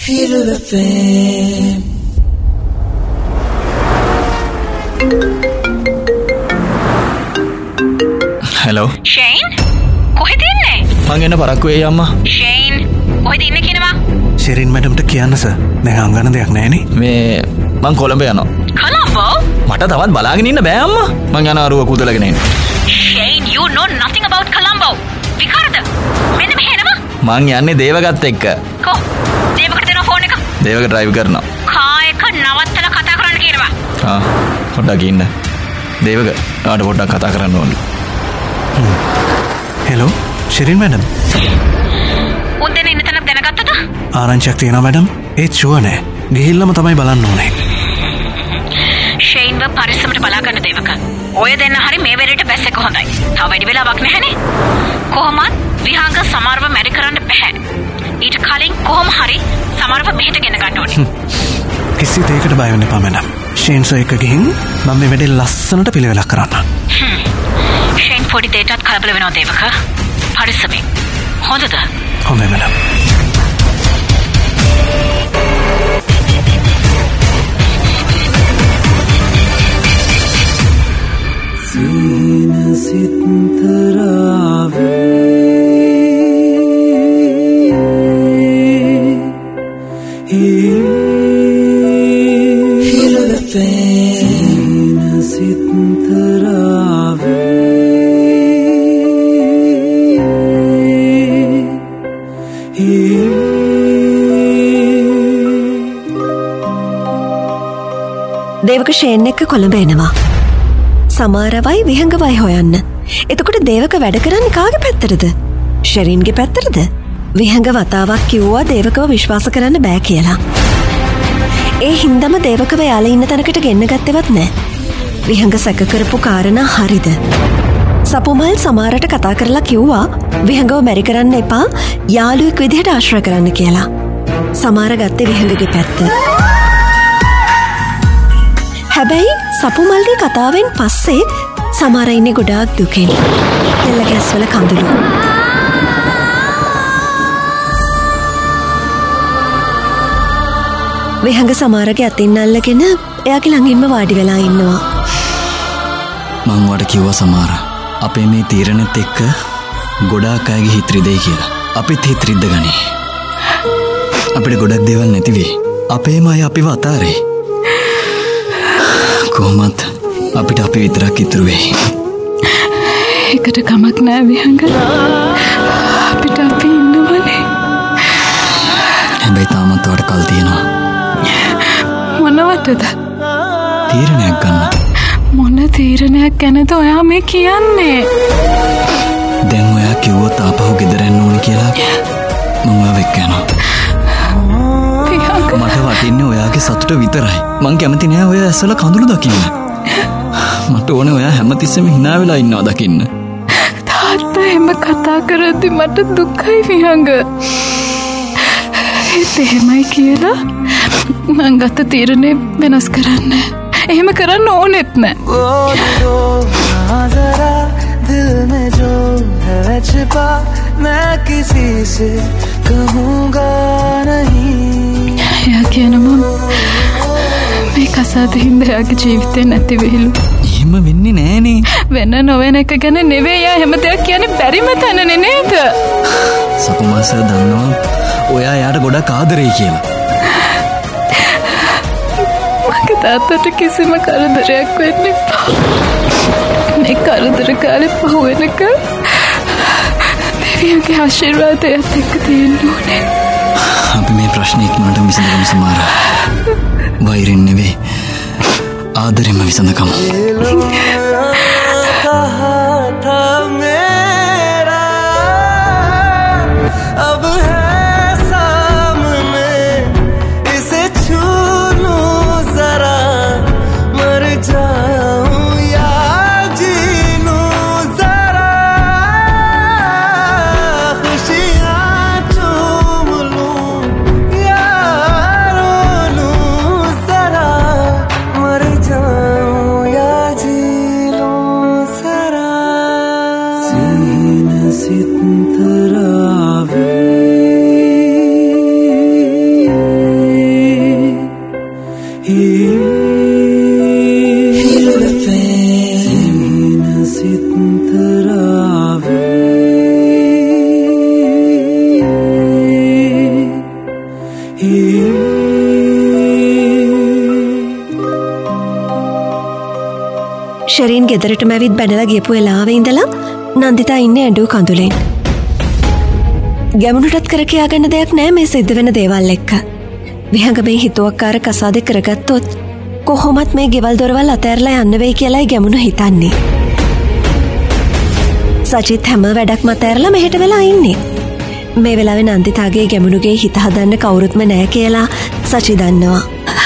Hero FM. Hello. Shane? කොහෙද ඉන්නේ? මං එන්න පරක්කු වෙයි අම්මා. Shane, කොහෙද ඉන්නේ කියනවා? ෂෙරින් මැඩම්ට කියන්න සර්. දැන් අංගන දෙයක් නැහැනේ. මේ මං කොළඹ යනවා. කොළඹ? මට තවත් බලාගෙන ඉන්න බෑ අම්මා. මං යන අරුව කුදලගෙන එන්න. Shane, you know nothing about Colombo. විකාරද? මෙන්න මෙහෙ එනවා. මං යන්නේ දේවගත් එක්ක. කො? දේවකට දෙන ෆෝන් එක. දේවක ඩ්‍රයිව් කරනවා. කායක නවත්තලා කතා කරන්න කියනවා. පොඩ්ඩක් ඉන්න. දේවක ආට පොඩ්ඩක් කතා කරන්න ඕනේ. Hello ෂෙරින් madam. උන්දෙන ඉන්න තැනක් දැනගත්තද? ආරංචියක් තියෙනවා මැඩම්. ඒත් ෂුවර් නෑ. ගිහිල්ලාම තමයි බලන්න ඕනේ. ෂේන්ව පරිස්සමට බලා ගන්න දේවක. ඔය දෙන්න හරි මේ වෙලෙට බැස් එක හොඳයි. තව වැඩි වෙලාවක් නැහැනේ. කොහොමත් විහාංග සමරව මැරි කරන්න බෑ. ඊට කලින් කොහොම හරි සමරව මෙහෙට ගෙන ගන්න ඕනේ. කිසි දෙයකට බය වෙන්න එපා මැඩම්. ෂේන් සර් එක්ක ගිහින් මම මේ වැඩේ ලස්සනට පිළිවෙලක් කරන්න. ෂේන් පොඩි දෙයටත් කලබල වෙනවා දේවක. පරිස්සමෙන්. හොඳද? හොඳයි මැඩම්. සීන සිත්තරාවේ Hero FM. සීන සිත්තරාවේ දේවක ෂේන් එක්ක කොළඹ එනවා. සමාරවයි විහංගවයි හොයන්න. එතකොට දේවක වැඩ කරන්නේ කාගේ පැත්තටද? ෂෙරින්ගේ පැත්තටද? විහංග වතාවක් කිව්වා දේවකව විශ්වාස කරන්න බෑ කියලා. ඒ හින්දම දේවකව යාලා ඉන්න තැනකට ගෙන්න ගත්තේවත් නෑ. විහංග සැක කරපු කාරණා හරිද? සපුමල් සමාරට කතා කරලා කිව්වා විහංගව මැරි කරන්න එපා, යාළුවෙක් විදිහට ආශ්‍රය කරන්න කියලා. සමාර ගත්තේ විහංගගේ පැත්ත. හැබැයි සපුමල්ගේ කතාවෙන් පස්සේ සමහර ඉන්නේ ගොඩාක් දුකෙන්. කෙල්ල ගැස්වල කඳුළු. විහංග සමහරගේ අතින් අල්ලගෙන එයාගේ ළඟින්ම වාඩි වෙලා ඉන්නවා. මං වට කිව්වා සමහර අපේ මේ තීරණෙත් එක්ක ගොඩාක් අයගේ හිත රිදෙයි කියලා. අපිත් හිත රිද්ද ගනී. අපිට ගොඩක් දේවල් නැති වෙයි. අපේම අය අපිව අතාරේ. කොහොමත් අපිට අපි විතරක් ඉතුරු වෙයි. ඒකට කමක් නෑ විහංග. අපිට අපි ඉන්නවනේ. හැබැයි තාමත් ඔයාට කල් තියෙනවා. මොනවටද? තීරණයක් ගන්න. මොන තීරණයක් ගැනද ඔයා මේ කියන්නේ? දැන් ඔයා කිව්වොත් ආපහු ගෙදර යන්න ඕනේ කියලා මම ඔයාව එක්ක යනවා. මට වටින්නේ ඔයාගේ සතුට විතරයි. මං කැමති නෑ ඔයා ඇස්වල කඳුළු දකින්න. මට ඕනේ ඔයා හැමතිස්සෙම hina වෙලා ඉන්නවා දකින්න. තාත්තා එහෙම කතා කරද්දි මට දුකයි විහංග. ඒත් එහෙමයි කියලා මං ගත්ත තීරණය වෙනස් කරන්නේ. එහෙම කරන්න ඕනෙත් නෑ. दिल में जो है छिपा मैं किसी से कहूँगा नहीं. එයා කියනවා මේ කසාද හින්දා එයාගේ ජීවිතේ නැති වෙයිලු. එහෙම වෙන්නේ නෑනේ. වෙන නොවන එක ගැන නෙවෙයි එයා හැම දෙයක් කියන්නේ බැරිම තැනනේ නේද? සපුමාස දන්නවා ඔයා යාට ගොඩක් ආදරෙයි කියලා. මගේ තාත්තට කිසිම කරදරයක් වෙන්නේ නැහැ. මේ කරදර කාලේ පහු වෙනක දෙවියන්ගේ ආශිර්වාදයත් එක්ක තියෙන්න ඕනේ. අපි මේ ප්‍රශ්නේ ඉක්මනට විසඳගමු සමහර. වෛරෙන් නෙවෙයි ආදරෙන්ම විසඳගමු. अब है सामने इसे छू लूं जरा मर जाऊं या जी लूं जरा खुशियां चूम लूं या रो लूं जरा मर जाऊं या जी लूं जरा. ශරීන් ගෙදරටම ඇවිත් බැනලා ගියපු වෙලාවෙ ඉඳලා නන්දිතා ඉන්නේ ඇඬු කඳුලෙන්. ගැමුණටත් කර කියාගන්න දෙයක් නෑ මේ සිද්ධ වෙන දේවල් එක්ක. විහඟ මේ හිතුවක්කාර කසාදෙ කරගත්තොත් කොහොමත් මේ ගෙවල් දොරවල් අතෑරලා යන්න වෙයි කියලායි ගැමුණු හිතන්නේ. සචිත් හැම වැඩක්ම අතෑරලා මෙහෙට වෙලා ඉන්නේ. මේ වෙලාවේ නන්දිතාගේ ගැමුණුගේ හිත හදන්න කවුරුත්ම නෑ කියලා සචි දන්නවා.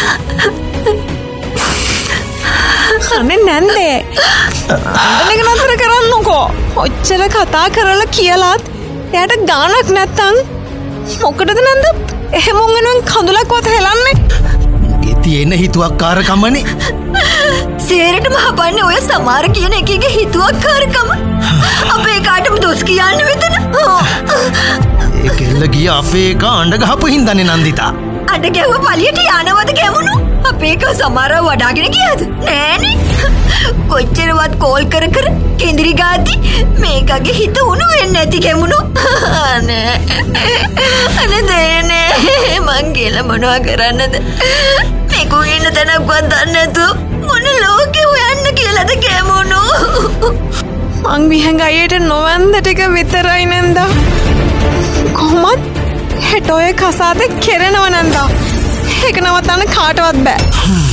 අනේ නැන්දේ. අඬන එක නතර කරන්නකෝ. ඔච්චර කතා කරලා කියලාත් එයාට ගානක් නැත්තම් මොකටද නන්ද? එහෙම උංගනන් කඳුලක්වත් හෙලන්නේ. ගේ තියෙන හිතුවක්කාරකමනේ. සේරටම හපන්නේ ඔය සමාර කියන එකගේ හිතුවක්කාරකම. අපේ කාටම දොස් කියන්න විතර. ඒ කෙල්ල ගිය අපේ එක අඬ ගහපු හින්දානේ නන්දිතා. අඬ ගැහුව පලියට යනවද ගැමුණු? අපේ එක සමහරව වඩාගෙන ගියාද? නෑනේ. කොච්චරවත් කෝල් කර කර කෙන්දිරි ගාති මේකගේ හිත උණු වෙන්නේ නැති ගැමුණු. අනේ දෙයනේ මං කියලා මොනවා කරන්නද? මේකෝ ඉන්න තැනක්වත් දන්නේ නැතුව මොන ලෝකෙ හොයන්න කියලාද ගැමුණු? මං විහඟ අයියට නොවන්ද ටික විතරයි නන්දා. කොහොමත් හෙට ඔය කසාදෙ කෙරෙනව නන්දා. ඒක නවත්තන්න කාටවත් බෑ.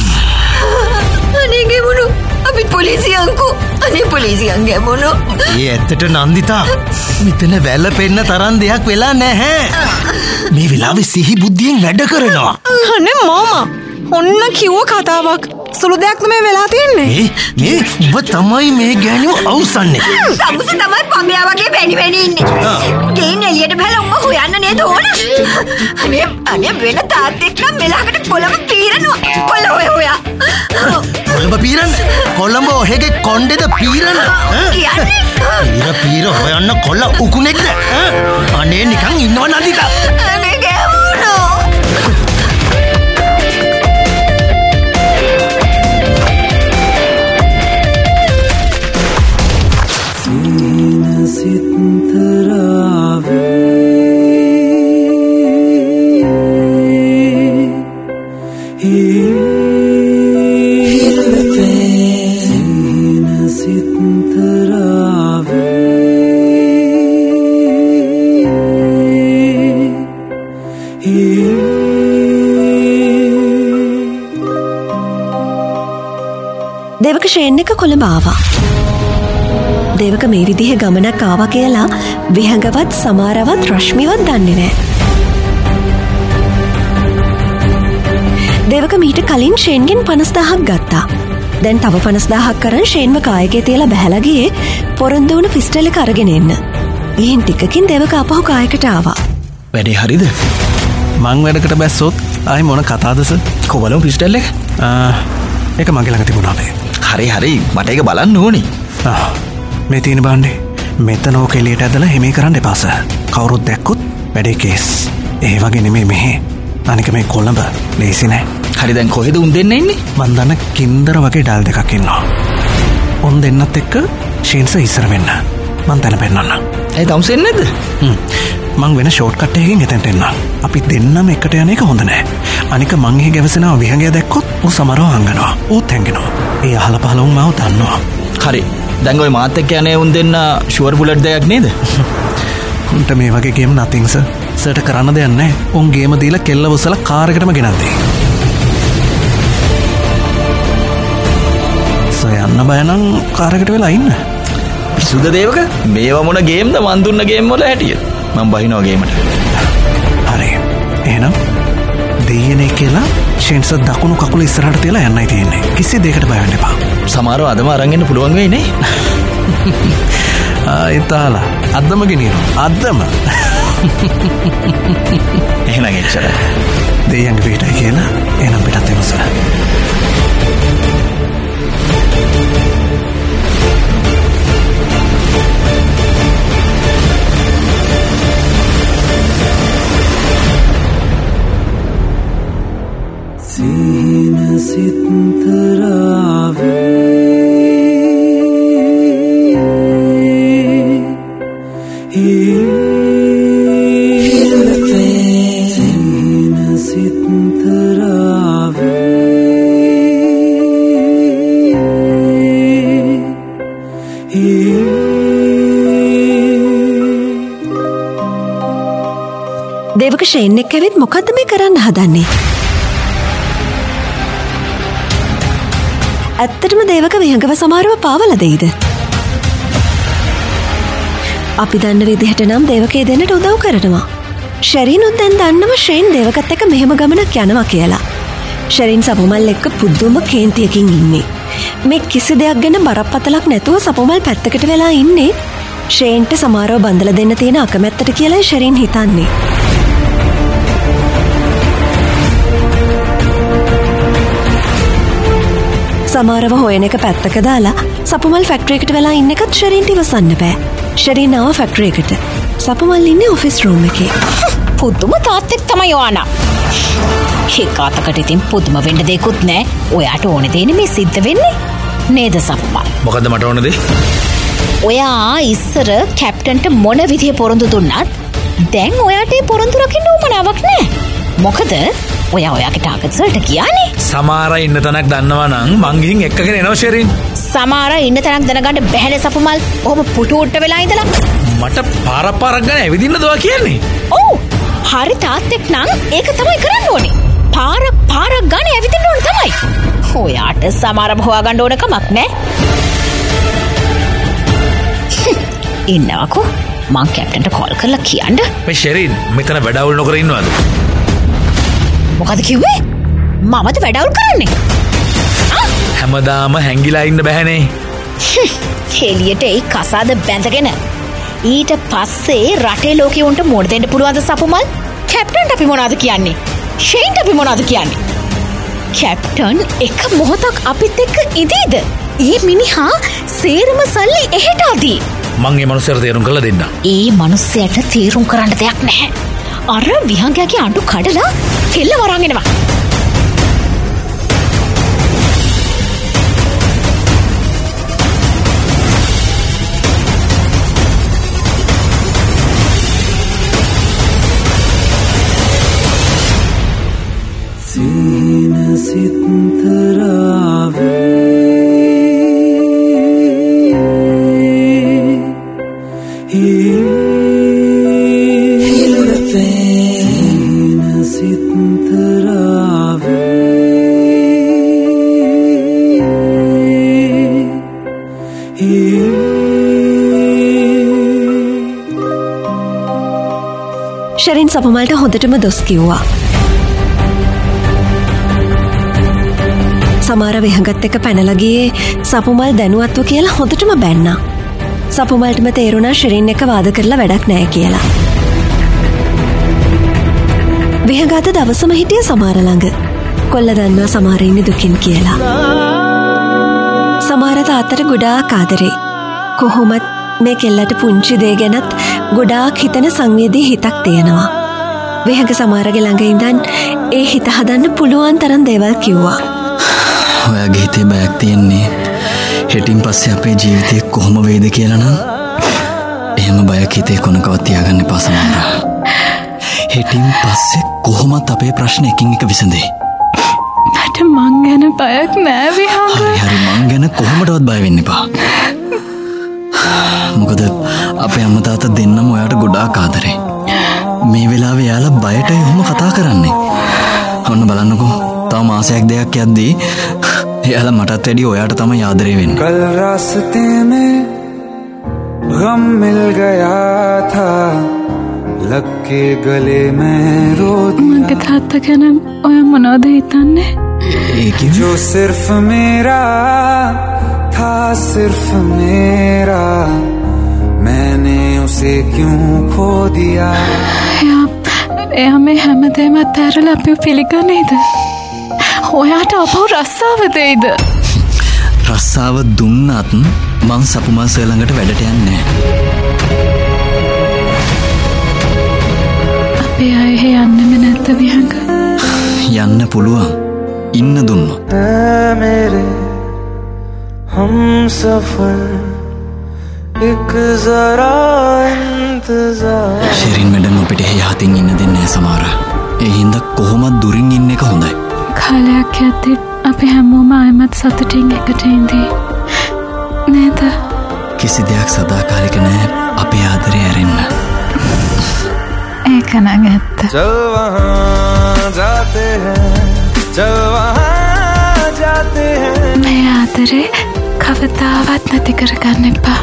අනේ ගැමුණු අපි පොලිසියන්කෝ. අනේ පොලිසියන් ගැමුණු. ඒ ඇත්තට නන්දිතා මෙතන වැළපෙන්න තරම් දෙයක් වෙලා නැහැ. මේ වෙලාවේ සිහි බුද්ධියෙන් වැඩ කරනවා. අනේ මාමා ඔන්න කිව්ව කතාවක්. සුළු දෙයක් නෙමෙයි වෙලා තියෙන්නේ. මේ ඔබ තමයි මේ ගෑණිව අවුස්සන්නේ. සම්මුස තමයි පඹයා වගේ වැනි ඉන්නේ. ගෙයින් එළියට බහලා උඹ හොයන්න නේද ඕන? අනේ වෙන තාත්තෙක් නම් මෙලහකට කොළඹ පීරනවා. කොළ හොයා. කොළඹ පීරන්න? කොළඹ ඔහෙගේ කොණ්ඩේද පීරන්න? කියන්නේ? පීර හොයන්න කොළ උකුණෙක්ද? අනේ නිකන් ඉන්නව නන්දිතා. අනේ ගැමුණු. දේවක ෂේන් එක කොළඹ ආවා. දේවක මේ විදිහ ගමනක් ආවා කියලා විහඟවත් සමාරවත් රශ්මිවත් දන්නේ නෑ. දේවක මීට කලින් ෂේන්ගෙන් 50,000ක් ගත්තා. දැන් තව 50,000ක් කරන් ෂේන්ව කායකේ තියලා බහැලා ගියේ පොරොන්දු වුණ පිස්ටල් එක අරගෙන එන්න. ඊයින් ටිකකින් දේවක ආපහු කායකට ආවා. වැඩේ හරිද? මං වැඩකට බැස්සොත් ආයි මොන කතාවද සර්? කොබලම පිස්ටල් එක? ඒක මගේ ළඟ තිබුණා මේ. හරි මට ඒක බලන්න ඕනේ. මේ තියෙන බාණ්ඩේ මෙතන ඕක එළියට ඇදලා හිමී කරන්න එපා සර්. කවුරුත් දැක්කොත් වැඩේ කේස්. ඒ වගේ නෙමෙයි මෙහෙ. අනික මේ කොළඹ ලේසි නෑ. හරි දැන් කොහෙද උන් දෙන්න ඉන්නේ? මන් දන්න කින්දර වගේ ඩල් දෙකක් ඉන්නවා. උන් දෙන්නත් එක්ක ෂීන්ස ඉස්සර වෙන්න. මං තැන පෙන්නන්න. ඒ තවුසෙන් නැද්ද? මං වෙන ෂෝට් කට් එකකින් එතෙන්ට එන්න. අපි දෙන්නම එකට යන එක හොඳ නෑ. අනික මං එහෙ ගැවසෙනවා විහඟය දැක්කොත් ඌ සමරව හංගනවා. ඌත් හැංගෙනවා. ඒ අහල පහල උන් මාව දන්නවා. හරි. දැන් ඔය මාත් එක්ක යන්නේ උන් දෙන්න ෂුවර් බුලට් දෙයක් නේද? උන්ට මේ වගේ ගේම් නතින් සර්. සර්ට කරන්න දෙයක් නෑ. උන් ගේම දීලා කෙල්ල වසලා කාර් එකටම ගෙනත් දෙයි. සර් යන්න බය නම් කාර් එකට වෙලා ඉන්න. පිසුද දේවක? මේවා මොන ගේම්ද මන් දුන්න ගේම් වල හැටිය. මම බහිනවා ගේමට. හරි. එහෙනම් දෙයනේ කියලා ෂෙන්ස් දකුණු කකුල ඉස්සරහට තියලා යන්නයි තියෙන්නේ. කිසි දෙයකට බය වෙන්න එපා. සමහරව අදම අරන් එන්න පුළුවන් වෙයි නේ. ඉතාලා අද්දම ගෙනියනවා. අද්දම. එහෙනම් එච්චරයි. දෙයයන්ගේ පිටයි කියලා එහෙනම් පිටත් එමු සර්. දේවක ෂේන් එක්ක ඇවිත් මොකද්ද මේ කරන්න හදන්නේ? ඇත්තටම දේවක විහංගව සමාරුව පාවලා දෙයිද? අපි දන්න විදිහට නම් දේවකේ දෙන්නට උදව් කරනවා. ෂෙරිනුත් දැන් දන්නවා ෂේන් දේවකත් එක්ක මෙහෙම ගමනක් යනවා කියලා. ෂෙරින් සපුමල් එක්ක පුදුම කේන්තියකින් ඉන්නේ. මේ කිසි දෙයක් ගැන බරපතලක් නැතුව සපුමල් පැත්තකට වෙලා ඉන්නේ ෂේන්ට සමාරුව බඳලා දෙන්න තියෙන අකමැත්තට කියලා ෂෙරින් හිතන්නේ. සමාරව හොයන එක පැත්තක දාලා සපුමල් ෆැක්ටරියකට වෙලා ඉන්න එකත් ෂෙරින්ට ඉවසන්න බෑ. ෂෙරින් ආව ෆැක්ටරියකට. සපුමල් ඉන්නේ ඔෆිස් රූම් එකේ. පුදුම තාත්තෙක් තමයි යෝනා. හිකාතකට ඉතින් පුදුම වෙන්න දෙයක්වත් නෑ. ඔයාට ඕනේ දෙන්නේ මේ සිද්ධ වෙන්නේ. නේද සපුමල්? මොකද්ද මට ඕන දේ? ඔයා ඉස්සර කැප්ටන්ට මොන විදිය පොරොන්දු දුන්නත් දැන් ඔයාට ඒ පොරොන්දු රකින්න උවමනාවක් නෑ. මොකද ඔයාගේ ටාගට්ස් වලට කියන්නේ සමාරා ඉන්න තැනක් දන්නවා නම් මං ගිහින් එක්කගෙන එනවා ෂෙරින්. සමාරා ඉන්න තැනක් දැනගන්න බැහැනේ සපුමල්. ඔහොම පුටුට්ට වෙලා ඉඳලා මට පාරක් ගන්න ඇවිදින්න දවා කියන්නේ. ඔව් හරි තාත්තෙක් නම් ඒක තමයි කරන්න ඕනේ. පාරක් ගන්න ඇවිදින්න ඕනේ තමයි. ඔයාට සමාරව හොයාගන්න ඕන කමක් නෑ. ඉන්නවකෝ මං කැප්ටන්ට කෝල් කරලා කියන්න. මේ ෂෙරින් මෙතන වැඩවුල් නොකර ඉන්නවද? මොකද කිව්වේ? මමද වැඩවුල් කරන්නේ? හැමදාම හැංගිලා ඉන්න බැහැනේ. එළියට ඒ කසාද බැඳගෙන ඊට පස්සේ රටේ ලෝකේ උන්ට මොඩ දෙන්න පුළුවන්ද සපුමල්? කැප්ටන්ට අපි මොනවද කියන්නේ? ෂේන්ට අපි මොනවද කියන්නේ? කැප්ටන් එක මොහොතක් අපිත් එක්ක ඉදීද? ඒ මිනිහා සේරම සල්ලි එහෙට අදී. මං ඒ මනුස්සයාට තේරුම් කරලා දෙන්න. ඒ මනුස්සයාට තේරුම් කරන්න දෙයක් නැහැ. අර විහංගයාගේ අඬු කඩලා කෙල්ල වරන් එනවා. සීන සිතරාවේ ෂෙරින් සපුමල්ට හොඳටම දොස් කිව්වා. සමාර විහංගත් එක්ක පැනලා ගියේ සපුමල් දැනුවත්ව කියලා හොඳටම බැන්නා. සපුමල්ටම තේරුණා ෂෙරින් එක්ක වාද කරලා වැඩක් නැහැ කියලා. විහංගත දවසම හිටිය සමාර ළඟ. කොල්ල දන්නවා සමාර ඉන්නේ දුකින් කියලා. සමාර තාත්තට ගොඩාක් ආදරේ. කොහොමත් මේ කෙල්ලට පුංචි දේ ගැනත් ගොඩාක් හිතන සංවේදී හිතක් තියෙනවා. විහංග සමාරගේ ළඟ ඉඳන් ඒ හිත හදන්න පුළුවන් තරම් දේවල් කිව්වා. ඔයාගේ හිතේ බයක් තියෙන්නේ හෙටින් පස්සේ අපේ ජීවිතේ කොහොම වේද කියලා නම් එහෙම බයක් හිතේ කොනකවත් තියාගන්න එපා සමාරා. හෙටින් පස්සේ කොහොමත් අපේ ප්‍රශ්න එකින් එක විසඳේ. මට මං ගැන බයක් නෑ විහංග. හරි මං ගැන කොහොමදවත් බය වෙන්න එපා. මොකද අපේ අම්මා තාත්තා දෙන්නම ඔයාට ගොඩාක් ආදරේ. මේ වෙලාවේ යාලා බයටයි ඔහොම කතා කරන්නේ. ඔන්න බලන්නකෝ තව මාසයක් දෙකක් යද්දී යාලා මටත් වැඩි ඔයාට තමයි ආදරේ වෙන්නේ. कल रास्ते में गम मिल गया था लग के गले में रो दिया. මගේ තාත්තා ගැන ඔයා මොනවද හිතන්නේ? जो सिर्फ मेरा था सिर्फ मेरा मैंने उसे क्यों खो दिया. එයා මේ හැමදේම අත්හැරලා අපිව පිළිගන්නේද? ඔයාට අපව රස්සාව දෙයිද? රස්සාව දුන්නත් මං සපුමල් සර් ළඟට වැඩට යන්නේ නැහැ. අපේ අය යන්නෙම නැද්ද විහංග? යන්න පුළුවන්. ඉන්න දුන්නොත්. मेरे हम सफर एक जरा इंतजार. ෂෙරින් මැඩම් අපිට එහේ හතින් ඉන්න දෙන්නේ නැහැ සමහර. ඒ හින්දා කොහොමද දුරින් ඉන්න එක හොඳයි. කාලයක් යද්දී අපි හැමෝම ආයමත් සතුටින් එකට ඉඳී නේද? කිසි දෙයක් සදාකාලික නෑ. අපේ ආදරේ ඇරෙන්න. ඒක නම් ඇත්ත. चल वहाँ जाते हैं, चल वहाँ जाते हैं. මේ ආදරේ කවදාවත් නැති කරගන්න එපා.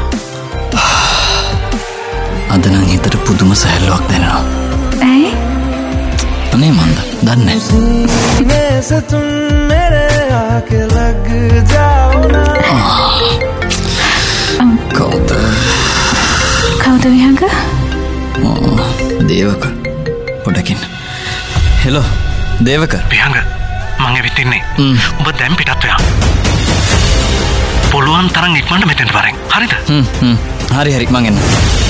අද නම් හිතට පුදුම සැහැල්ලුවක් දැනෙනවා. ඇයි? අනේ මන්ද දන්නේ. सीने से तुम मेरे आके लग जाओ ना. කවුද විහංග? දේවක පොඩකින්. හෙලෝ දේවක. විහංග මං ඇවිත් ඉන්නේ. ඔබ දැන් පිටත් වෙනවා. පුළුවන් තරම් ඉක්මනට මෙතෙන්ට වරෙන්. හරිද? හරි මං එන්න.